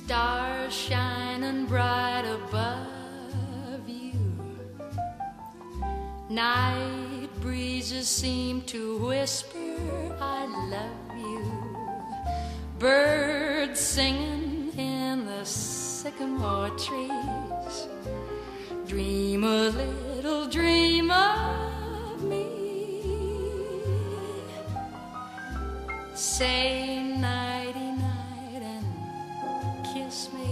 Stars shining bright above you. Night breezes seem to whisper, I love you. Birds singing in the sycamore trees. Dream a little dream of me. Say nighty-night and kiss me.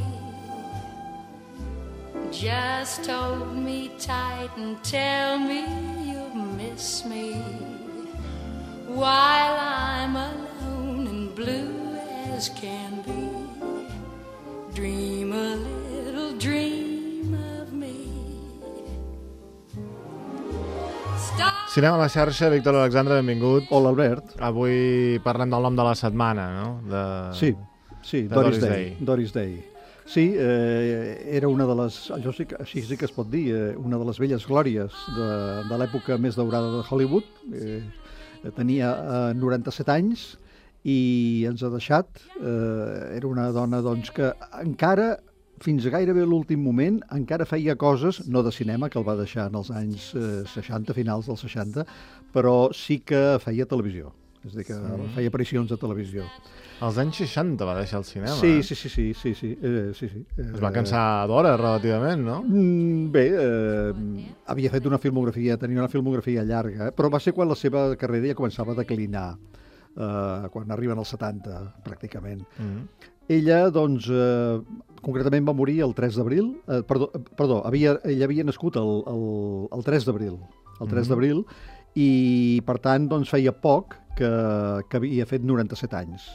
Just hold me tight and tell me you'll miss me. While I'm alone and blue as can be. Dream a little dream of me. Cinema a la xarxa, Víctor Alexandre, benvingut. Hola, Albert. Avui parlem del nom de la setmana, no? Sí, Doris Day. Doris Day. Sí, era una de les, així sí que es pot dir, una de les velles glòries de l'època més daurada de Hollywood. Tenia 97 anys i ens ha deixat. Era una dona doncs, que encara, fins a gairebé l'últim moment, encara feia coses, no de cinema, que el va deixar en els anys 60, finals dels 60, però sí que feia televisió. És a dir, que feia aparicions a televisió. Als anys 60 va deixar el cinema. Sí. Es va cansar d'hora, relativament, no? Bé, havia fet una filmografia, tenia una filmografia llarga, però va ser quan la seva carrera ja començava a declinar, quan arriben als 70, pràcticament. Ella, doncs, concretament va morir el 3 d'abril, ella havia nascut el 3 d'abril, i, per tant, doncs, feia poc que havia fet 97 anys.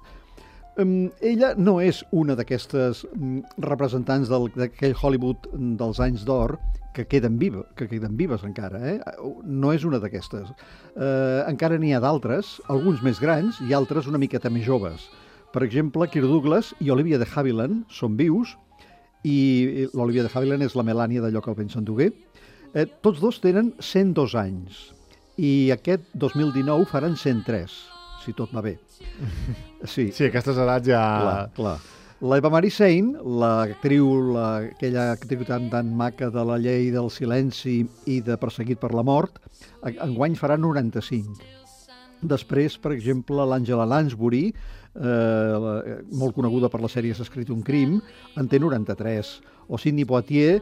Ella no és una d'aquestes representants d'aquell Hollywood dels anys d'or que queden vives encara. No és una d'aquestes. Encara n'hi ha d'altres, alguns més grans i altres una miqueta més joves. Per exemple, Kirk Douglas i Olivia de Havilland són vius, i l'Olivia de Havilland és la Melania d'Allò que el vent s'endugué. Tots dos tenen 102 anys, i aquest 2019 faran 103, si tot va bé. Sí, aquestes edats ja... Clar. La Eva Marie Saint, aquella actriu tan maca de La llei del silenci i de Perseguit per la mort, enguany farà 95. Després, per exemple, l'Angela Lansbury, molt coneguda per la sèrie S'ha escrit un crim, en té 93. O Sidney Poitier,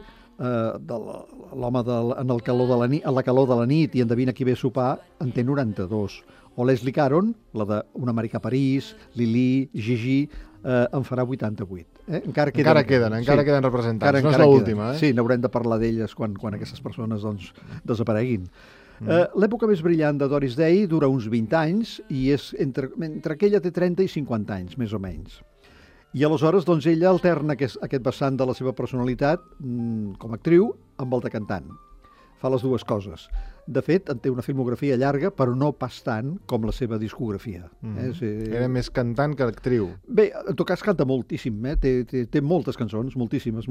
l'home en la calor de la nit i Endevina qui ve a sopar, en té 92. O Leslie Caron, la d'Un americà a París, Lili, Gigi, en farà 88. Encara queden representants, no és l'última. Sí, n'haurem de parlar d'elles quan aquestes persones doncs, desapareguin. L'època més brillant de Doris Day dura uns 20 anys i és entre que ella té 30 i 50 anys, més o menys. I aleshores doncs, ella alterna aquest vessant de la seva personalitat com a actriu amb el de cantant. Fa les dues coses. De fet, en té una filmografia llarga, però no pas tant com la seva discografia. Era més cantant que actriu. Bé, en tot cas canta moltíssim, té moltes cançons, moltíssimes.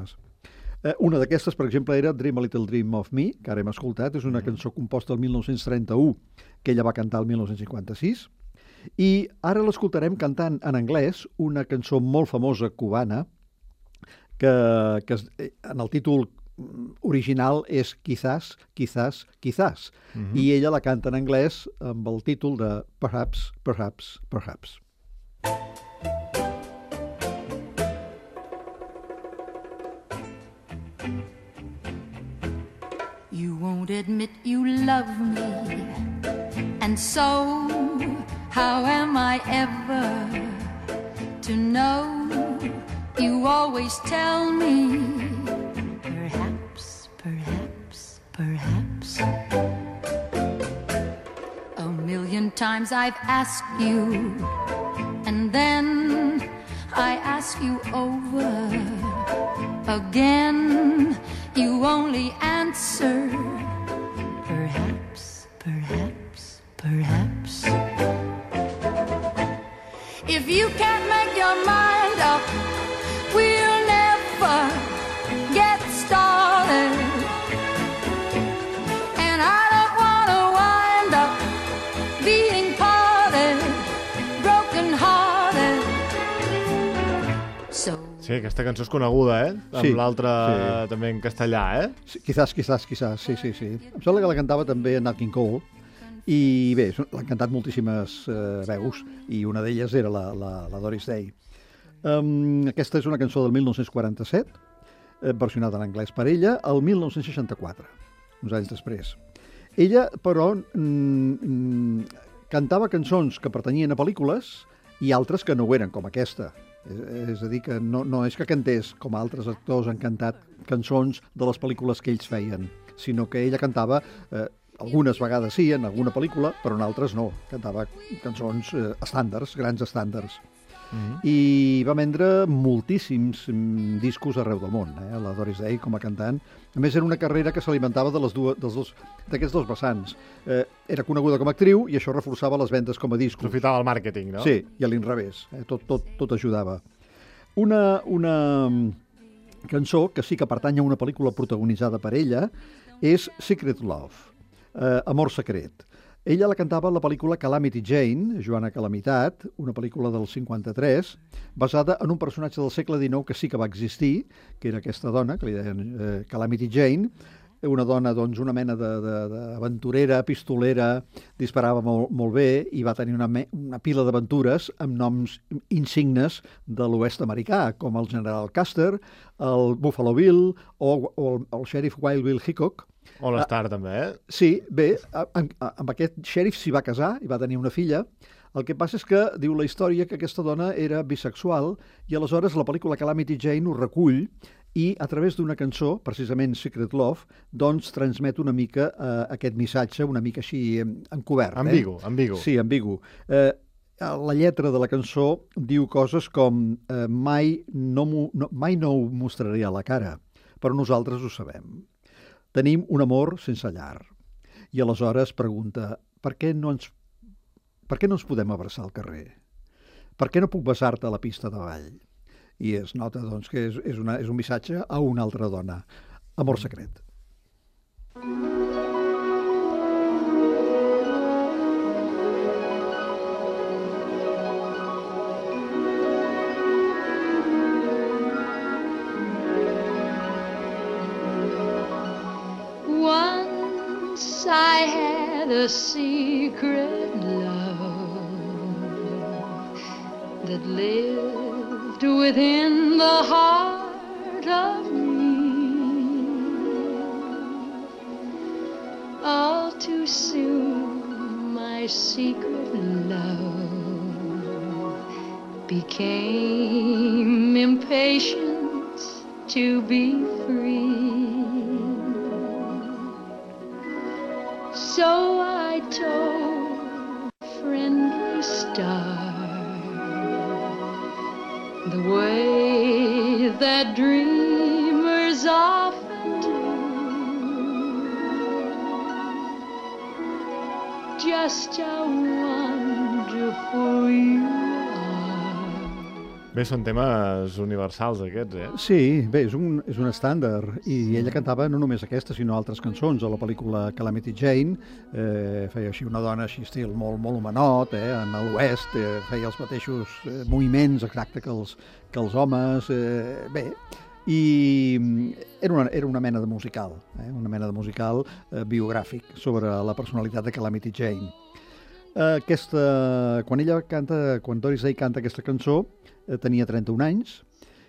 Una d'aquestes, per exemple, era Dream a Little Dream of Me, que ara hem escoltat, és una cançó composta el 1931, que ella va cantar el 1956, i ara l'escoltarem cantant en anglès una cançó molt famosa cubana, que en el títol original és Quizás, Quizás, Quizás, i ella la canta en anglès amb el títol de Perhaps, Perhaps, Perhaps. You won't admit you love me, and so how am I ever to know? You always tell me perhaps. A million times I've asked you, and then I ask you over again. You only answer perhaps, perhaps, perhaps. If you can't make your mind up, we'll never get started. So Sí, aquesta cançó és coneguda, Amb Sí, l'altra sí. també en castellà, Sí, quizás, sí. Em sembla que la cantava també Nat King Cole, i bé, l'han cantat moltíssimes veus, i una d'elles era la Doris Day. Aquesta és una cançó del 1947, versionada en anglès per ella, el 1964, uns anys després. Ella, però, cantava cançons que pertanyien a pel·lícules i altres que no ho eren, com aquesta. És a dir, que no és que cantés com altres actors han cantat cançons de les pel·lícules que ells feien, sinó que ella cantava, algunes vegades sí, en alguna pel·lícula, però en altres no. Cantava cançons estàndards, grans estàndards. I va vendre moltíssims discos arreu del món, la Doris Day com a cantant. A més, era una carrera que s'alimentava d'aquests dos vessants. Era coneguda com a actriu i això reforçava les vendes com a discos. Aprofitava el màrqueting, no? Sí, i a l'inrevés. Tot ajudava. Una cançó que sí que pertany a una pel·lícula protagonitzada per ella és Secret Love, Amor secret. Ella la cantava a la pel·lícula Calamity Jane, Joana Calamitat, una pel·lícula del 53, basada en un personatge del segle XIX que sí que va existir, que era aquesta dona, que li deien Calamity Jane, una dona, doncs, una mena d'aventurera, pistolera, disparava molt bé i va tenir una pila d'aventures amb noms insignes de l'oest americà, com el general Custer, el Buffalo Bill o el xèrif Wild Bill Hickok. All-Star també, Sí, bé, amb aquest xèrif s'hi va casar i va tenir una filla. El que passa és que diu la història que aquesta dona era bisexual i aleshores la pel·lícula Calamity Jane ho recull i a través d'una cançó, precisament Secret Love, doncs transmet una mica aquest missatge, una mica així encobert. Ambigu. Sí, ambigu. La lletra de la cançó diu coses com mai no ho mostraré a la cara, però nosaltres ho sabem. Tenim un amor sense llar. I aleshores pregunta, per què no ens podem abraçar al carrer? Per què no puc besar-te a la pista de ball? I es nota, doncs, que és un missatge a una altra dona. Amor secret. Once I had a secret love that lived within the heart of me. All too soon my secret love became impatient to be free. So I told friendly star the way that dreamers often do, just how wonderful you are. Bé, són temes universals aquests, Sí, bé, és un estàndard, i ella cantava no només aquesta, sinó altres cançons. A la pel·lícula Calamity Jane feia així una dona així estil molt homenot, en l'oest, feia els mateixos moviments exacte que els homes, bé, i era una mena de musical, biogràfic sobre la personalitat de Calamity Jane. Quan Doris Day canta aquesta cançó, tenia 31 anys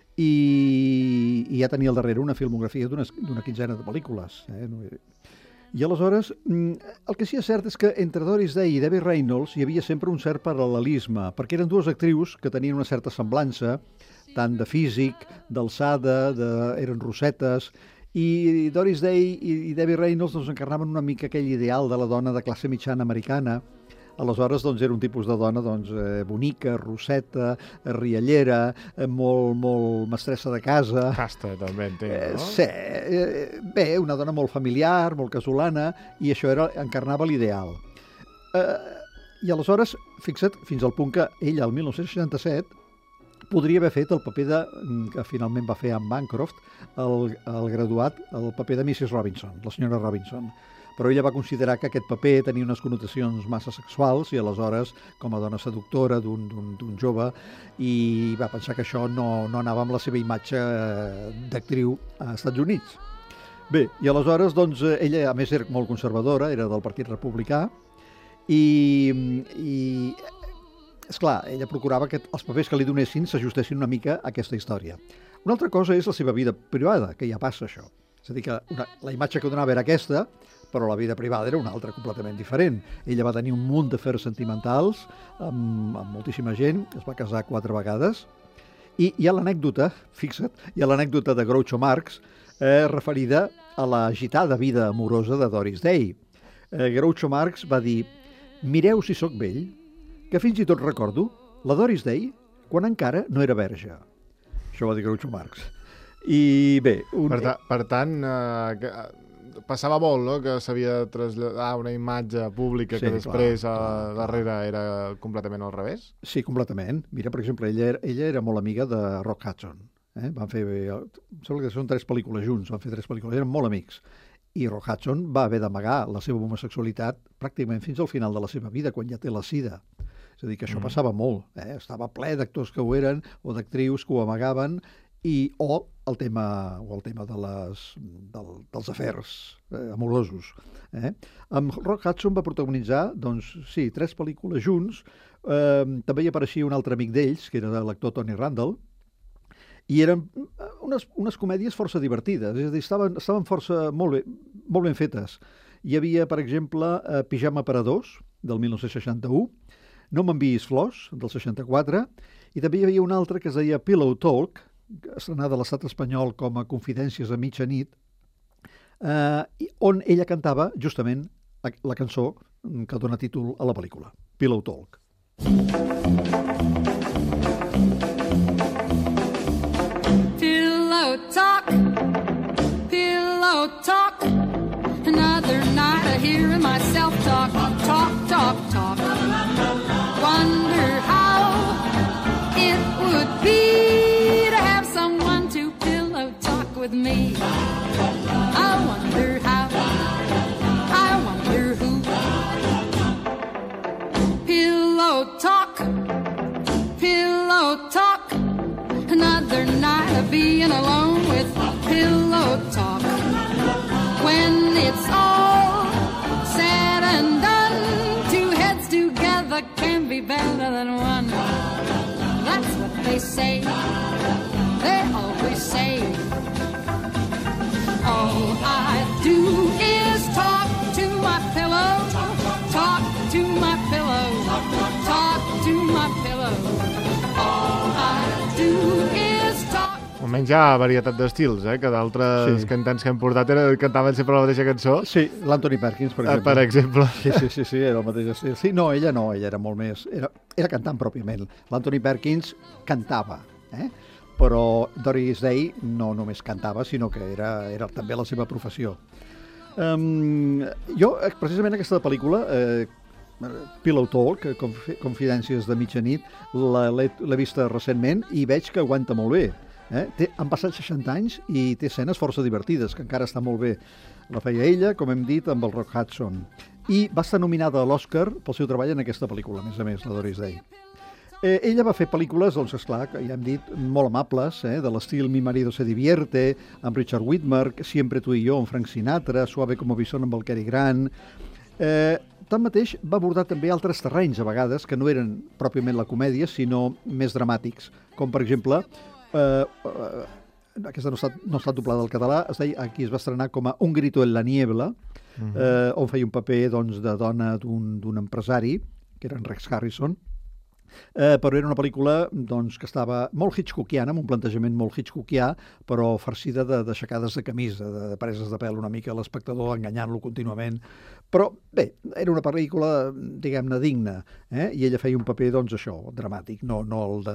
i ja tenia al darrere una filmografia d'una quinzena de pel·lícules. I aleshores, el que sí és cert és que entre Doris Day i Debbie Reynolds hi havia sempre un cert paral·lelisme, perquè eren dues actrius que tenien una certa semblança, tant de físic, d'alçada, eren rossetes, i Doris Day i Debbie Reynolds doncs, encarnaven una mica aquell ideal de la dona de classe mitjana americana. Aleshores, doncs, era un tipus de dona bonica, rosseta, riallera, molt mestressa de casa. Casta, també entenc, no? Sí, bé, una dona molt familiar, molt casolana, i això encarnava l'ideal. I aleshores, fixa't, fins al punt que ella, el 1967, podria haver fet el paper que finalment va fer amb Bancroft, el graduat, el paper de Mrs. Robinson, la senyora Robinson. però ella va considerar que aquest paper tenia unes connotacions massa sexuals i aleshores, com a dona seductora d'un jove, i va pensar que això no anava amb la seva imatge d'actriu als Estats Units. Bé, i aleshores, doncs, ella, a més, era molt conservadora, era del Partit Republicà, i esclar, ella procurava que els papers que li donessin s'ajustessin una mica a aquesta història. Una altra cosa és la seva vida privada, que ja passa això. És a dir, que la imatge que donava era aquesta, però la vida privada era una altra completament diferent. Ella va tenir un munt d'afers sentimentals amb moltíssima gent, es va casar 4 vegades, i hi ha l'anècdota, fixa't, hi ha l'anècdota de Groucho Marx referida a la agitada vida amorosa de Doris Day. Groucho Marx va dir: mireu si sóc vell, que fins i tot recordo la Doris Day quan encara no era verge. Això va dir Groucho Marx. I bé... Per tant, passava molt, no?, que s'havia de traslladar una imatge pública que després darrere era completament al revés? Sí, completament. Mira, per exemple, ella era molt amiga de Rock Hudson. Van fer... Sembla que són 3 pel·lícules junts, van fer 3 pel·lícules, eren molt amics. I Rock Hudson va haver d'amagar la seva homosexualitat pràcticament fins al final de la seva vida, quan ja té la sida. És a dir, que això passava molt. Estava ple d'actors que ho eren o d'actrius que ho amagaven, o el tema dels afers amorosos. Amb Rock Hudson va protagonitzar, doncs, sí, 3 pel·lícules junts. També hi apareixia un altre amic d'ells, que era l'actor Tony Randall, i eren unes comèdies força divertides, és a dir, estaven força molt ben fetes. Hi havia, per exemple, Pijama per a 2, del 1961, No m'enviïs flors, del 64, i també hi havia una altra que es deia Pillow Talk, estrenada a l'estat espanyol com a Confidències a mitjanit, on ella cantava justament la cançó que dona títol a la pel·lícula, Pillow Talk. Pillow talk, pillow talk. Another night of hearing myself talk, talk, talk, talk. Wonder how it would be to have someone to pillow talk with me. I wonder how, I wonder who. Pillow talk, pillow talk. Another night of being alone with pillow talk. When it's all said and done, 2 heads together can be better than one. That's what they say, they always say. All I do is talk to my pillow, talk to my pillow, talk to my pillow. All I do is talk. Almenys hi ha varietat d'estils, que d'altres cantants que hem portat cantaven sempre la mateixa cançó. Sí, l'Anthony Perkins, per exemple. Per exemple. Sí, era el mateix estil. Sí, no, ella era molt més... Era cantant pròpiament. L'Anthony Perkins cantava, però Doris Day no només cantava, sinó que era també la seva professió. Jo, precisament aquesta pel·lícula, Pillow Talk, Confidències de mitjanit, l'he vista recentment i veig que aguanta molt bé. Han passat 60 anys i té escenes força divertides, que encara està molt bé. La feia ella, com hem dit, amb el Rock Hudson. I va estar nominada a l'Oscar pel seu treball en aquesta pel·lícula, a més, la Doris Day. Ella va fer pel·lícules, doncs, esclar, que ja hem dit, molt amables, de l'estil Mi marido se divierte, amb Richard Widmark, Siempre tu y yo, amb Frank Sinatra, Suave como Bison, amb el Cary Grant. Tanmateix, va abordar també altres terrenys, a vegades, que no eren pròpiament la comèdia, sinó més dramàtics, com, per exemple, aquesta no està doblada al català, aquí es va estrenar com a Un grito en la niebla, on feia un paper, doncs, de dona d'un empresari, que era en Rex Harrison, però era una pel·lícula, doncs, que estava molt hitchcockiana, amb un plantejament molt hitchcockià, però farcida d'aixecades de camisa, de preses de pèl una mica a l'espectador, enganyant-lo contínuament. Però, bé, era una pel·lícula, diguem-ne, digna, i ella feia un paper, doncs, això, dramàtic, no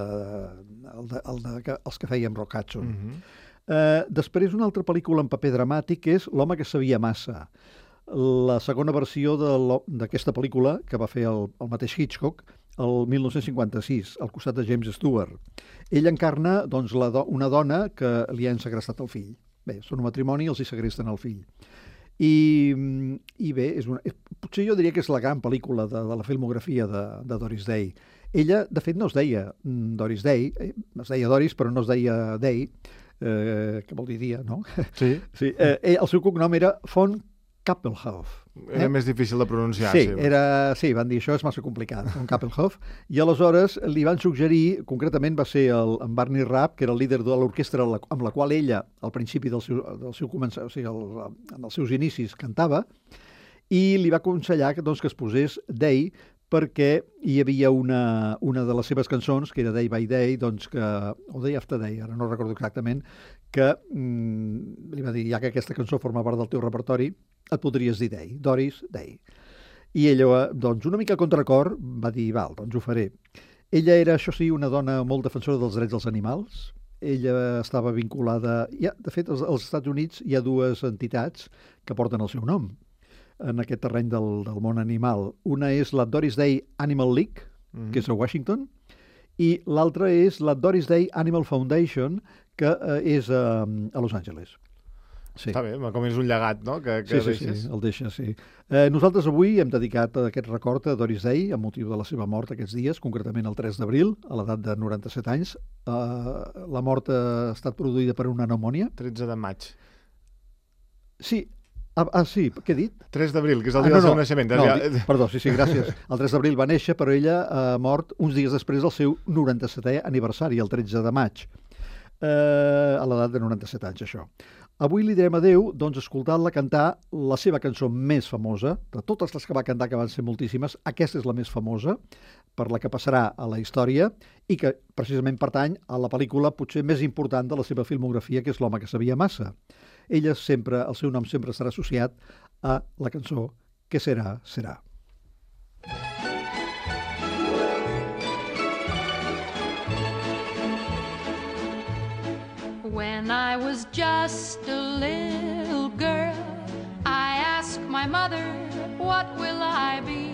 els que feia amb Rock Hudson. Després, una altra pel·lícula en paper dramàtic és L'home que sabia massa. La segona versió d'aquesta pel·lícula, que va fer el mateix Hitchcock, el 1956, al costat de James Stewart. Ell encarna, doncs, una dona que li han segrestat el fill. Bé, són un matrimoni i els hi segresten el fill. I bé, potser jo diria que és la gran pel·lícula de la filmografia de Doris Day. Ella, de fet, no es deia Doris Day, es deia Doris, però no es deia Day, que vol dir dia, no? Sí. Sí, el seu cognom era von Kappelhof. Era més difícil de pronunciar. Sí, van dir això és massa complicat, von Kappelhof, i aleshores li van suggerir, concretament va ser en Barney Rapp, que era el líder de l'orquestra amb la qual ella, al principi del seu començament, o sigui, en els seus inicis, cantava, i li va aconsellar que es posés Day, perquè hi havia una de les seves cançons, que era Day by Day, o Day After Day, ara no recordo exactament, que li va dir, ja que aquesta cançó forma part del teu repertori, et podries dir Day, Doris Day. I ella, una mica a contracor, va dir, val, ho faré. Ella era, això sí, una dona molt defensora dels drets dels animals. Ella estava vinculada... De fet, als Estats Units hi ha dues entitats que porten el seu nom en aquest terreny del món animal. Una és la Doris Day Animal League, que és a Washington, i l'altra és la Doris Day Animal Foundation, que és a Los Angeles. Sí. Està bé, com és un llegat, no? Que deixes. Sí, el deixa, sí. Nosaltres avui hem dedicat aquest record a Doris Day, amb motiu de la seva mort aquests dies, concretament el 3 d'abril, a l'edat de 97 anys. La mort ha estat produïda per una pneumònia. 13 de maig. Sí, sí, què he dit? 3 d'abril, que és el dia del seu naixement. Perdó, sí, gràcies. El 3 d'abril va néixer, però ella ha mort uns dies després del seu 97è aniversari, el 13 de maig. A l'edat de 97 anys, això. Avui li direm adeu, escoltant-la cantar la seva cançó més famosa, de totes les que va cantar, que van ser moltíssimes, aquesta és la més famosa, per la que passarà a la història, i que precisament pertany a la pel·lícula potser més important de la seva filmografia, que és L'home que sabia massa. El seu nom sempre estarà associat a la cançó Que serà, serà. When I was just a little girl, I asked my mother, what will I be?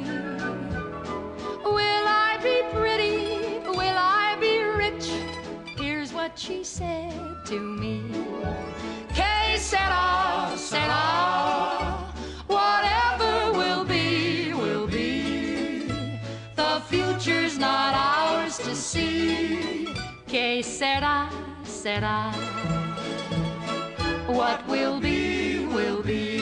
Will I be pretty? Will I be rich? Here's what she said to me. Que sera, sera, whatever will be, will be. The future's not ours to see. Que sera, sera. What will be, will be.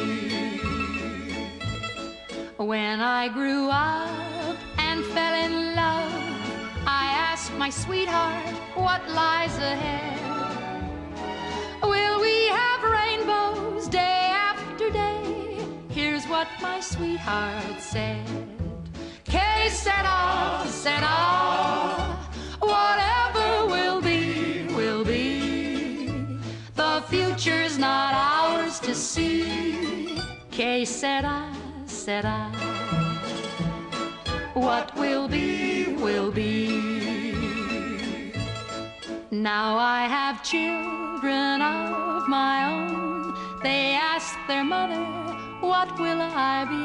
When I grew up and fell in love, I asked my sweetheart what lies ahead. Will we have rainbows day after day? Here's what my sweetheart said. Que sera, sera, whatever will be, will be. The future's not ours to see. Que sera, sera. What will be, will be. Now I have children of my own. They ask their mother, what will I be?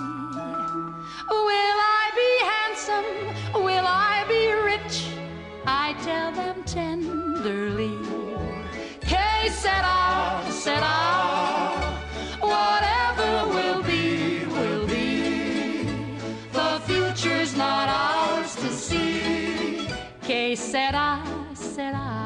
Will I be handsome? Will I be rich? I tell them tenderly. Que sera, sera. Whatever will be, will be. The future's not ours to see. Que sera, sera.